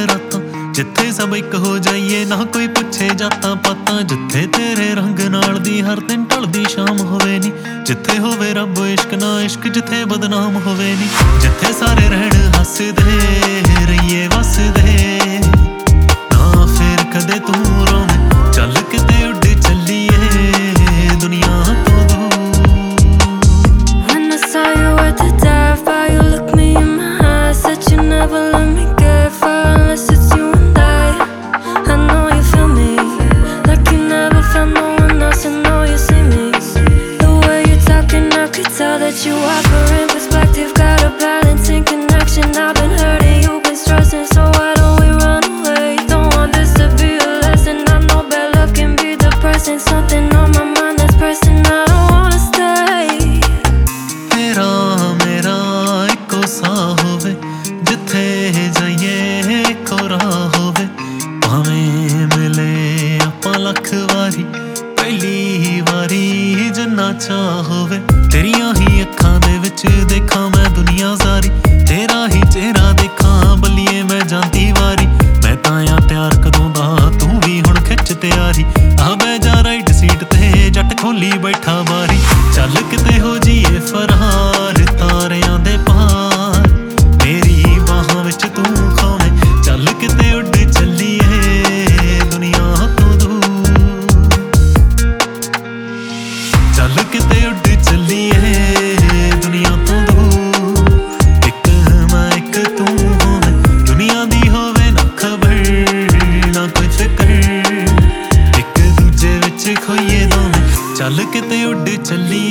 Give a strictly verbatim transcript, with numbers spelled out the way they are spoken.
रातां जिथे सब एक हो जाइए ना कोई पुछे जातां पातां जिथे तेरे रंग नाल दी हर दिन ढलदी शाम होवे नी जिथे होवे रब इश्क ना इश्क जिथे बदनाम होवे नी जिथे सारे रहण हसदे रहिए वसदे ना फिर कदे तू रोवे चल किते उड़ चलिए दुनिया तो दूर। When I saw you at the dive bar, you looked me in my eyes, said you never let me get far unless it's you and I. I know you feel me like you never felt no one else. I know you see me. The way you talking, I could tell that you offer in perspective, got a balance in connection. I've been hurting, you've been stressing, so why don't we run away? Don't want this to be a lesson. I know bad love can be depressing, something on my mind that's pressing. I don't wanna stay. तेरा मेरा eco सा होवे जिथे जाइए eco राह होवे भावें मिले आपां लख वारी पहली वारी जिन्ना चाह होवे तेरियां ही अखां दे विच देखा मैं दुनिया सारी तेरा ही चेहरा देखा बल्लिए मैं जांदी वारी मैं तां आ तैयार कदों दा तू भी हुण खिच तैयारी आ बै जा राइट सीट ते जट खोली बैठा बारी चल किते हो जीए फरार तारियां दे पार मेरी बाहां विच तू खोवे चल किते उड़ चलिए दुनिया तो दूर चल किते उड़ चलिए दुनिया तो दूर एक मैं एक तू होवे दुनिया दी होवे ना खबर ना कोई फिकर एक दूजे विच खोइए दोवें चल किते उड़ चलिए